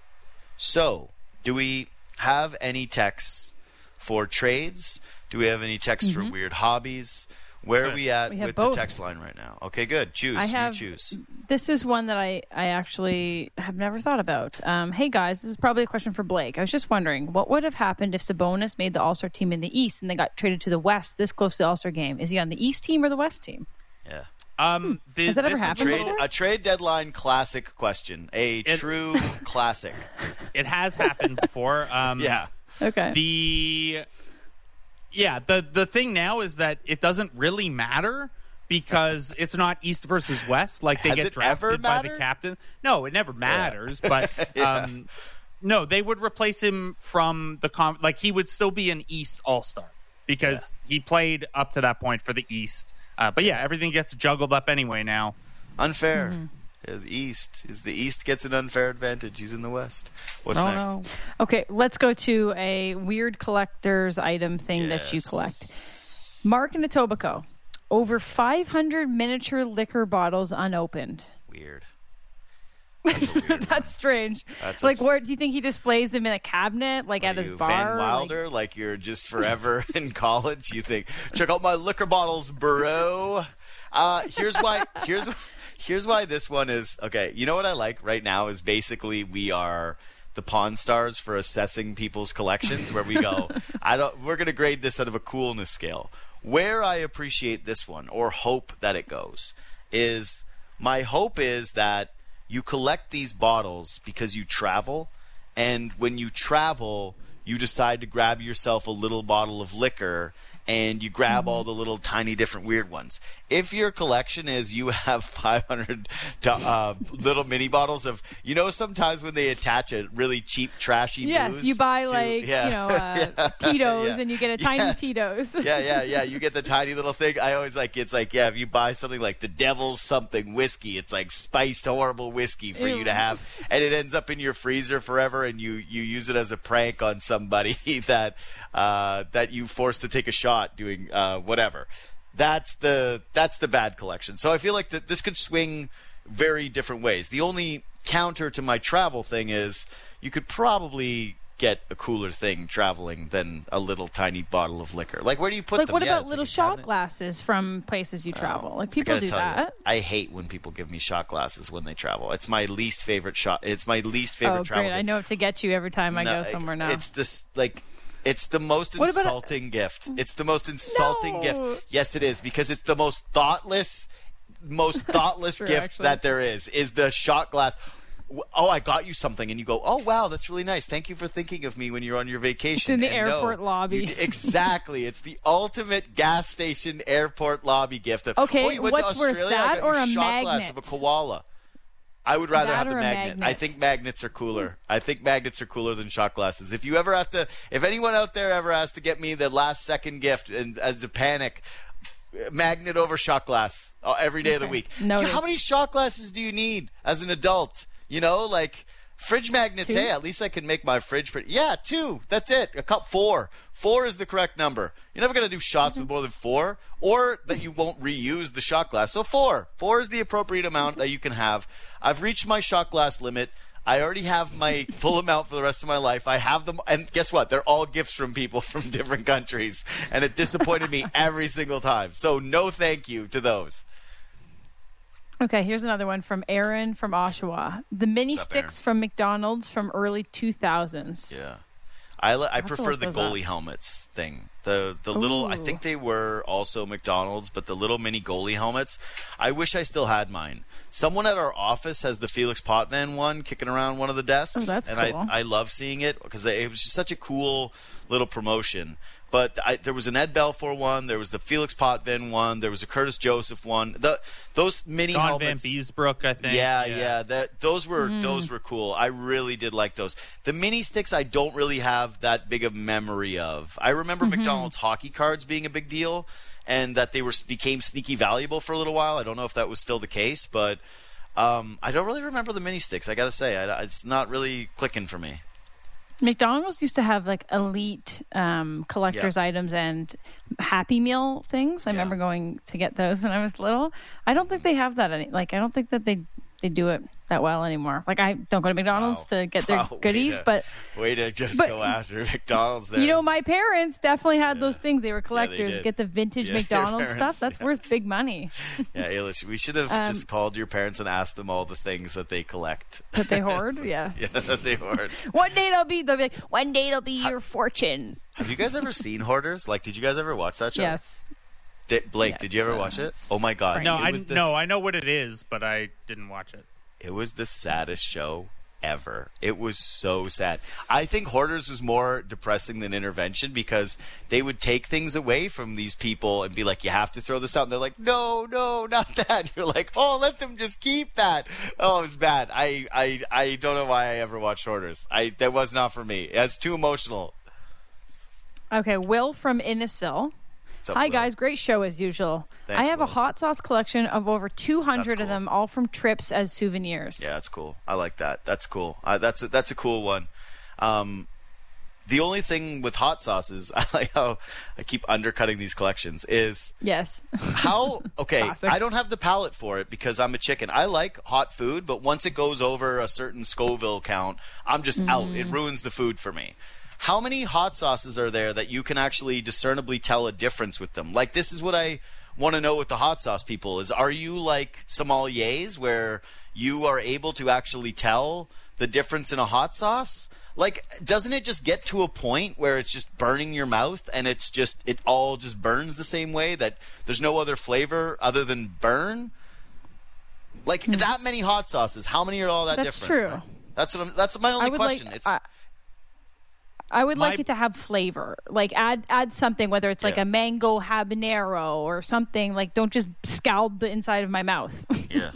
So, do we have any texts for trades? Do we have any texts for weird hobbies? Where are we at We have with both. the text line right now? Okay, good. Choose. I have, you choose. This is one that I, I actually have never thought about. Um, hey, guys, this is probably a question for Blake. I was just wondering, what would have happened if Sabonis made the All-Star team in the East and they got traded to the West this close to the All-Star game? Is he on the East team or the West team? Yeah. Um, the, Has that ever this is happened Trade, before? a trade deadline classic question. A It- true classic. It has happened before. Um, Yeah. Okay. The yeah, the the thing now is that it doesn't really matter because it's not East versus West. Like they Has get it drafted ever by the mattered? captain. No, it never matters. But um, no, they would replace him from the com- like he would still be an East All Star because he played up to that point for the East. Uh, but yeah, everything gets juggled up anyway now. Unfair. Mm-hmm. Is East is the East gets an unfair advantage. He's in the West. What's Oh, next? no. Okay, let's go to a weird collector's item thing that you Yes. collect. Mark in Etobicoke. Over five hundred miniature liquor bottles unopened. Weird. That's a weird one. That's strange. That's like, a- where do you think he displays them in a cabinet, like Are at his you bar? Van Like- Wilder, like, you're just forever in college. You think, check out my liquor bottles, bro. Uh, here's why. Here's here's why this one is okay. You know what I like right now is basically we are the Pawn Stars for assessing people's collections, where we go, I don't. We're gonna grade this out of a coolness scale. Where I appreciate this one, or hope that it goes, is my hope is that you collect these bottles because you travel, and when you travel, you decide to grab yourself a little bottle of liquor and you grab mm-hmm. all the little tiny different weird ones. If your collection is you have five hundred uh, little mini bottles of, you know, sometimes when they attach a really cheap, trashy yes, booze. Yes, you buy to, like, yeah. you know, uh, yeah. Tito's yeah. and you get a tiny yes. Tito's. yeah, yeah, yeah. You get the tiny little thing. I always like, it's like, yeah, if you buy something like the Devil's something whiskey, it's like spiced, horrible whiskey for Ew. you to have. And it ends up in your freezer forever and you, you use it as a prank on somebody that, uh, that you forced to take a shot doing, uh, whatever. That's the that's the bad collection. So I feel like that this could swing very different ways. The only counter to my travel thing is you could probably get a cooler thing traveling than a little tiny bottle of liquor. Like, where do you put like, them? What yeah, about little like shot cabinet. glasses from places you travel? Oh, like, people do that. You, I hate when people give me shot glasses when they travel. It's my least favorite shot. It's my least favorite oh, travel. Great. I know to get you every time I no, go somewhere now. It's this, like... It's the most insulting gift. It's the most insulting no. gift. Yes, it is, because it's the most thoughtless, most thoughtless true, gift actually. that there is, is the shot glass. Oh, I got you something. And you go, oh, wow, that's really nice. Thank you for thinking of me when you're on your vacation. It's in the and airport no, lobby. You, exactly. It's the ultimate gas station airport lobby gift. Of, okay, oh, you went what's to worse, Australia? that I got or you a shot magnet? glass of a koala. I would rather that have the or a magnet. magnet. I think magnets are cooler. I think magnets are cooler than shot glasses. If you ever have to, if anyone out there ever has to get me the last second gift and as a panic, magnet over shot glass uh, every day okay. of the week. Noted. How many shot glasses do you need as an adult? You know, like fridge magnets. Two? Hey, at least I can make my fridge pretty. Yeah, two. That's it. A cup four. Four is the correct number. You're never going to do shots mm-hmm. with more than four, or that you won't reuse the shot glass. So four. Four is the appropriate amount that you can have. I've reached my shot glass limit. I already have my full amount for the rest of my life. I have them, and guess what? They're all gifts from people from different countries, and it disappointed me every single time. So no thank you to those. Okay, here's another one from Aaron from Oshawa. The mini What's up, sticks Aaron? from McDonald's from early two thousands. Yeah. I, I have to prefer look the those goalie up. helmets thing. The the little I Ooh. think they were also McDonald's, but the little mini goalie helmets. I wish I still had mine. Someone at our office has the Felix Potvin one kicking around one of the desks, Oh, that's and cool. I I love seeing it because it was just such a cool little promotion. But I, there was an Ed Belfour one, there was the Felix Potvin one, there was a Curtis Joseph one. The those mini Don helmets. Van Beesbrook, I think. Yeah, yeah, yeah. That those were Mm. those were cool. I really did like those. The mini sticks, I don't really have that big of memory of. I remember Mm-hmm. McDonald's hockey cards being a big deal, and that they were became sneaky valuable for a little while. I don't know if that was still the case, but um, I don't really remember the mini sticks. I got to say, I, it's not really clicking for me. McDonald's used to have like elite um, collector's Yeah. items and Happy Meal things. I Yeah. remember going to get those when I was little. I don't think they have that any. Like I don't think that they they do it that well anymore. Like I don't go to McDonald's Wow. to get their Wow, way goodies, to- but Way to just but- go after McDonald's there. you know, my parents definitely had those things. They were collectors. did. Get the vintage Yeah, your McDonald's parents, stuff. That's yeah. worth big money Yeah, Ailish, we should have Um, just called your parents and asked them all the things that they collect. that they hoard. Yeah. Yeah, that they hoard. One day it'll be. They'll be like, one day it'll be your fortune. Have you guys ever seen Hoarders? Like, did you guys ever watch that show? Yes. Did, Blake, Yeah, did you ever it's, uh, watch it? it's Oh my God! No, it I was the, no, I know what it is, but I didn't watch it. It was the saddest show ever. It was so sad. I think Hoarders was more depressing than Intervention because they would take things away from these people and be like, "You have to throw this out." And they're like, "No, no, not that." You're like, "Oh, let them just keep that." Oh, it was bad. I, I, I don't know why I ever watched Hoarders. I that was not for me. It's too emotional. Okay, Will from Innisfil. What's up, Hi Will? guys, great show as usual. Thanks, I have Will. a hot sauce collection of over two hundred That's of cool. them, all from trips as souvenirs. Yeah, that's cool. I like that. That's cool. Uh, that's a, that's a cool one. Um, the only thing with hot sauces, I like how I keep undercutting these collections, is Yes. how okay. Classic. I don't have the palate for it because I'm a chicken. I like hot food, but once it goes over a certain Scoville count, I'm just out. It ruins the food for me. How many hot sauces are there that you can actually discernibly tell a difference with them? Like, this is what I want to know with the hot sauce people is, are you like sommeliers where you are able to actually tell the difference in a hot sauce? Like, doesn't it just get to a point where it's just burning your mouth and it's just, it all just burns the same way, that there's no other flavor other than burn? Like, that many hot sauces, how many are all that That's different? true. That's what I'm, that's my I only would question. like. it's I, I would My- like it to have flavor. Like add add something, whether it's like Yeah. a mango habanero or something. Like don't just scald the inside of my mouth. Yeah.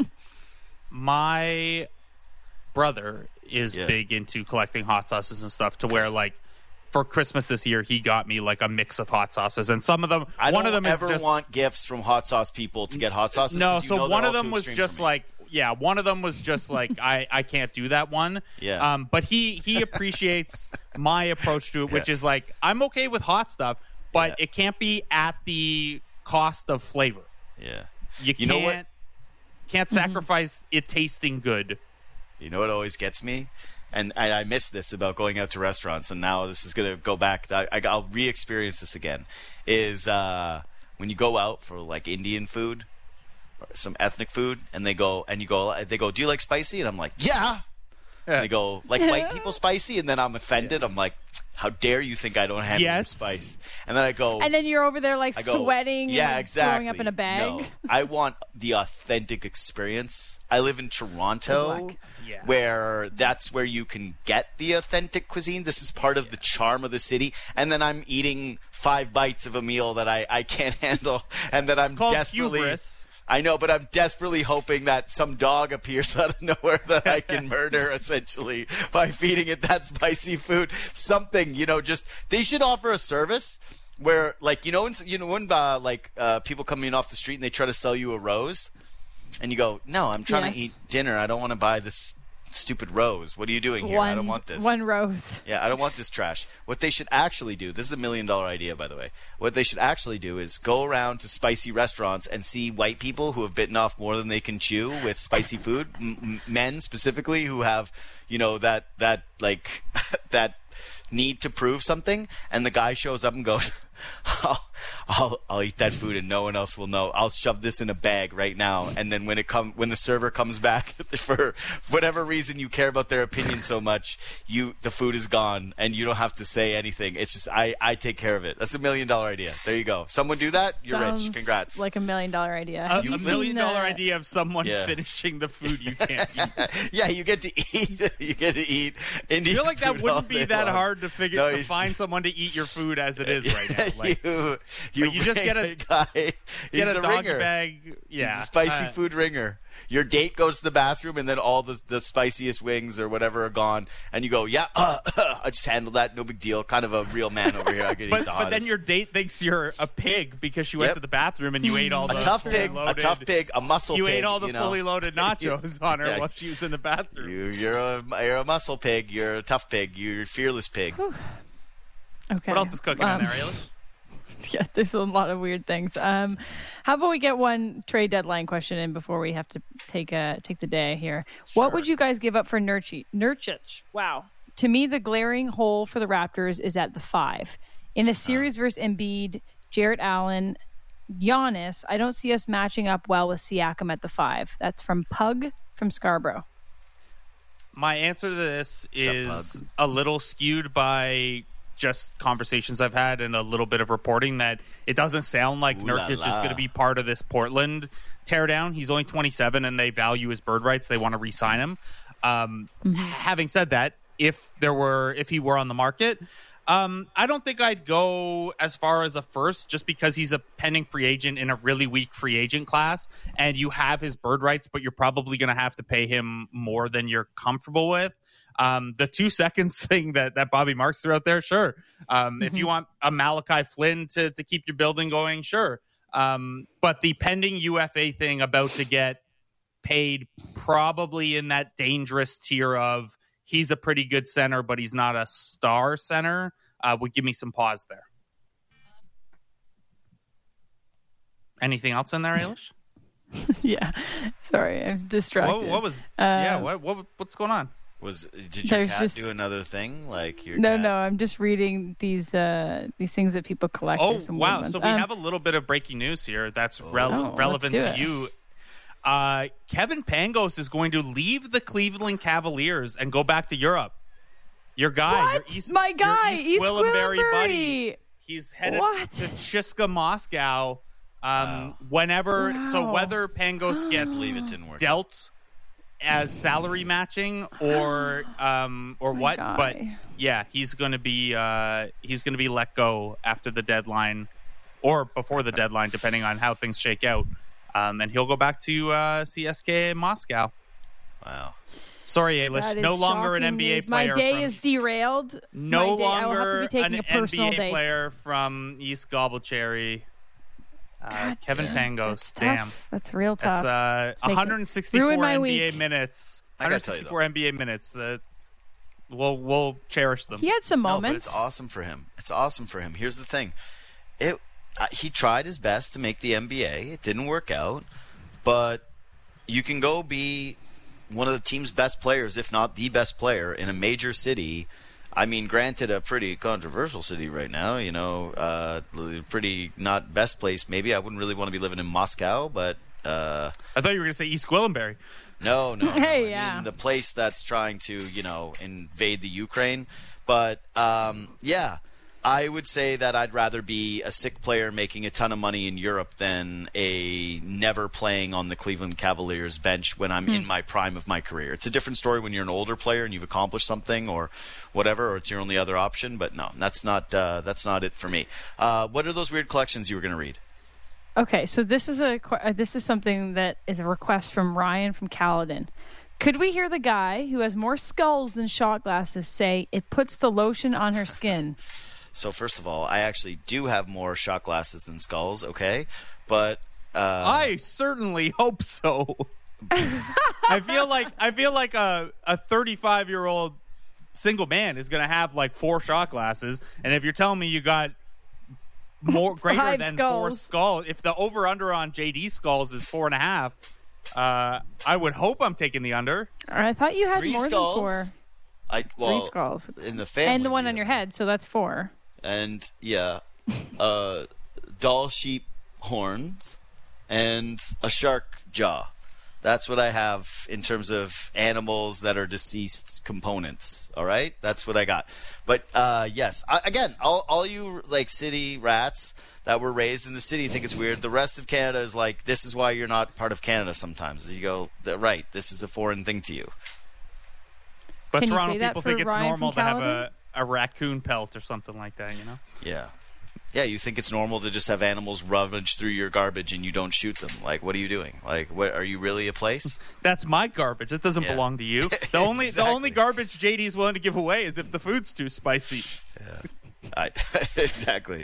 My brother is Yeah. big into collecting hot sauces and stuff to where like for Christmas this year he got me like a mix of hot sauces and some of them I one don't of them ever is just want gifts from hot sauce people to get hot sauces. no 'cause you so know one they're of all them too was extreme just for me. like yeah one of them was just like I I can't do that one Yeah. um but he he appreciates my approach to it which Yeah. is like I'm okay with hot stuff but Yeah. it can't be at the cost of flavor. Yeah. You, You can't know what? can't sacrifice it tasting good. You know what always gets me? And I, I miss this about going out to restaurants, and now this is going to go back. I, I, I'll re-experience this again. Is uh, when you go out for like Indian food, or some ethnic food, and they go and you go, they go, "Do you like spicy?" And I'm like, "Yeah." And they go, "Like white people spicy?" And then I'm offended. I'm like, "How dare you think I don't handle Yes. spice?" And then I go, And then you're over there like I go, sweating yeah, and exactly. throwing up in a bag. No, I want the authentic experience. I live in Good Toronto, luck. Yeah. where that's where you can get the authentic cuisine. This is part of the charm of the city. And then I'm eating five bites of a meal that I, I can't handle, and that I'm called desperately. hubris. I know, but I'm desperately hoping that some dog appears out of nowhere that I can murder, essentially, by feeding it that spicy food. Something, you know, just they should offer a service where, like, you know, when, you know, when uh, like uh, people come in off the street and they try to sell you a rose, and you go, "No, I'm trying Yes. to eat dinner. I don't want to buy this stupid rose. What are you doing here? One, I don't want this." One rose. Yeah, I don't want this trash. What they should actually do, this is a million dollar idea, by the way. What they should actually do is go around to spicy restaurants and see white people who have bitten off more than they can chew with spicy food, m- m- men specifically who have, you know, that, that, like, that need to prove something. And the guy shows up and goes, I'll, I'll, I'll eat that food and no one else will know. I'll shove this in a bag right now. And then when it come, when the server comes back for whatever reason you care about their opinion so much, you, the food is gone and you don't have to say anything. It's just, I, I take care of it. That's a million dollar idea. There you go. Someone do that. You're Sounds rich. Congrats. Like a million dollar idea. A, Have a you million seen dollar the- idea of someone Yeah. finishing the food you can't eat. Yeah, you get to eat. You get to eat Indian I feel like that food all wouldn't be day that long. hard to figure No, to you- find someone to eat your food as it is right now. Like, you, you, But you just bring get a- guy. He's get a, a dog ringer. bag. Yeah, He's a spicy Uh, food ringer. Your date goes to the bathroom, and then all the, the spiciest wings or whatever are gone, and you go, "Yeah, uh, I just handled that. No big deal. Kind of a real man over here. I can eat But, the but hottest." then your date thinks you're a pig because you went Yep. to the bathroom and you ate all the a tough fully pig, loaded, a tough pig, a muscle You pig. ate all the you know? fully loaded nachos on her Yeah. while she was in the bathroom. You, you're a you're a muscle pig. You're a tough pig. You're a fearless pig. Okay. What else is cooking Um, in there, Ailish? Yeah, there's a lot of weird things. Um, how about we get one trade deadline question in before we have to take a take the day here? What would you guys give up for Nurkic? Nurkic. Wow. To me, the glaring hole for the Raptors is at the five. In a series versus Embiid, Jarrett Allen, Giannis, I don't see us matching up well with Siakam at the five. That's from Pug from Scarborough. My answer to this up, is a little skewed by just conversations I've had and a little bit of reporting that it doesn't sound like Ooh la Nurkic is la. going to be part of this Portland teardown. He's only twenty-seven and they value his bird rights. They want to re-sign him. Um, Having said that, if there were, if he were on the market, um, I don't think I'd go as far as a first just because he's a pending free agent in a really weak free agent class and you have his bird rights, but you're probably going to have to pay him more than you're comfortable with. Um, the two seconds thing that, that Bobby Marks threw out there, sure. Um, Mm-hmm. If you want a Malachi Flynn to, to keep your building going, sure. Um, but the pending U F A thing about to get paid probably in that dangerous tier of he's a pretty good center, but he's not a star center, uh, would give me some pause there. Anything else in there, Ailish? Yeah. Sorry, I'm distracted. What, what was, Uh, yeah, what, what, what's going on? Was did your There's cat just- do another thing like your No, cat? no, I'm just reading these uh, these things that people collect. Oh, There's some wow. weird ones. So we Um, have a little bit of breaking news here that's rel- Oh, let's relevant do to it. you. Uh, Kevin Pangos is going to leave the Cleveland Cavaliers and go back to Europe. Your guy, your What? East, My your guy, East East Gwillimbury Gwillimbury. buddy. He's headed What? to Chiska Moscow. Um, Whenever, so Wow. whether Pangos gets believe it didn't work. dealt as salary matching or um, or My what, guy. but yeah, he's going to be uh, he's going to be let go after the deadline or before the deadline, depending on how things shake out. Um, and he'll go back to uh, C S K in Moscow. Wow. Sorry, That Ailish. is No longer an shocking N B A news. player. My day from, is derailed. no My day, I will have to longer be taking an a personal N B A day. player from East Gobblecherry. Uh, God Kevin damn. Pangos. That's Damn. tough. That's real tough. That's uh, Make it- one hundred sixty-four ruin my N B A week. minutes. I gotta tell you, one hundred sixty-four N B A minutes. That we'll we'll cherish them. He had some No, but moments. it's awesome for him. It's awesome for him. Here's the thing. It uh, he tried his best to make the N B A. It didn't work out. But you can go be one of the team's best players, if not the best player, in a major city. I mean, granted, a pretty controversial city right now. You know, uh, pretty not best place. Maybe I wouldn't really want to be living in Moscow, but uh, I thought you were going to say East Gwillimbury. no, no, no. Hey, I yeah. mean, the place that's trying to, you know, invade the Ukraine. But um, yeah, I would say that I'd rather be a sick player making a ton of money in Europe than a never playing on the Cleveland Cavaliers bench when I'm in my prime of my career. It's a different story when you're an older player and you've accomplished something or whatever, or it's your only other option. But no, that's not uh, that's not it for me. Uh, what are those weird collections you were going to read? Okay, so this is a que- uh, this is something that is a request from Ryan from Caledon. Could we hear the guy who has more skulls than shot glasses say it puts the lotion on her skin? So first of all, I actually do have more shot glasses than skulls, okay? But uh, I certainly hope so. I feel like I feel like a a thirty-five year old single man is going to have like four shot glasses, and if you're telling me you got more greater Five than skulls. four skulls, if the over under on J D skulls is four and a half, uh, I would hope I'm taking the under. I thought you had Three more skulls? than four. I well, Three skulls. in the family, And the one we on your have- head, so that's four. and yeah, uh, doll sheep horns, and a shark jaw. That's what I have in terms of animals that are deceased components. All right, that's what I got. But uh, yes, I, again, all all you like city rats that were raised in the city think it's weird. The rest of Canada is like, this is why you're not part of Canada. Sometimes you go, right, this is a foreign thing to you. But Can you Toronto say that people for think it's Ryan normal from to have Caledon? a, a raccoon pelt or something like that, you know? Yeah. Yeah, you think it's normal to just have animals rummage through your garbage and you don't shoot them. Like, what are you doing? Like, what are you really a place? That's my garbage. It doesn't Yeah. belong to you. The only the only Exactly. garbage J D's willing to give away is if the food's too spicy. I, exactly.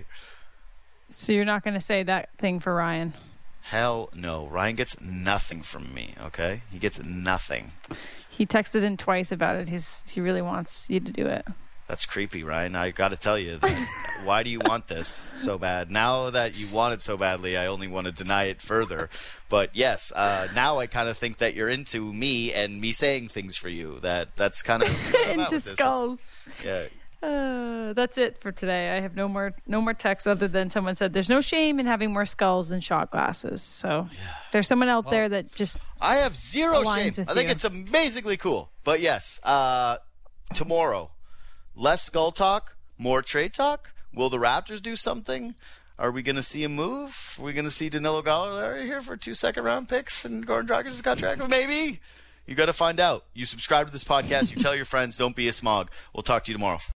So you're not going to say that thing for Ryan. Hell no. Ryan gets nothing from me, okay? He gets nothing. He texted in twice about it. He's he really wants you to do it. That's creepy, Ryan. I got to tell you, that, why do you want this so bad? Now that you want it so badly, I only want to deny it further. But yes, uh, now I kind of think that you're into me and me saying things for you. That that's kind of Into skulls. Yeah. Uh, that's it for today. I have no more no more texts other than someone said there's no shame in having more skulls than shot glasses. So there's someone out there that just I have zero Aligns shame. with I think you. it's amazingly cool. But yes, uh, tomorrow, less skull talk, more trade talk. Will the Raptors do something? Are we going to see a move? Are we going to see Danilo Gallinari here for two second round picks and Gordon Dragic's contract? Maybe. You got to find out. You subscribe to this podcast. You tell your friends. Don't be a smog. We'll talk to you tomorrow.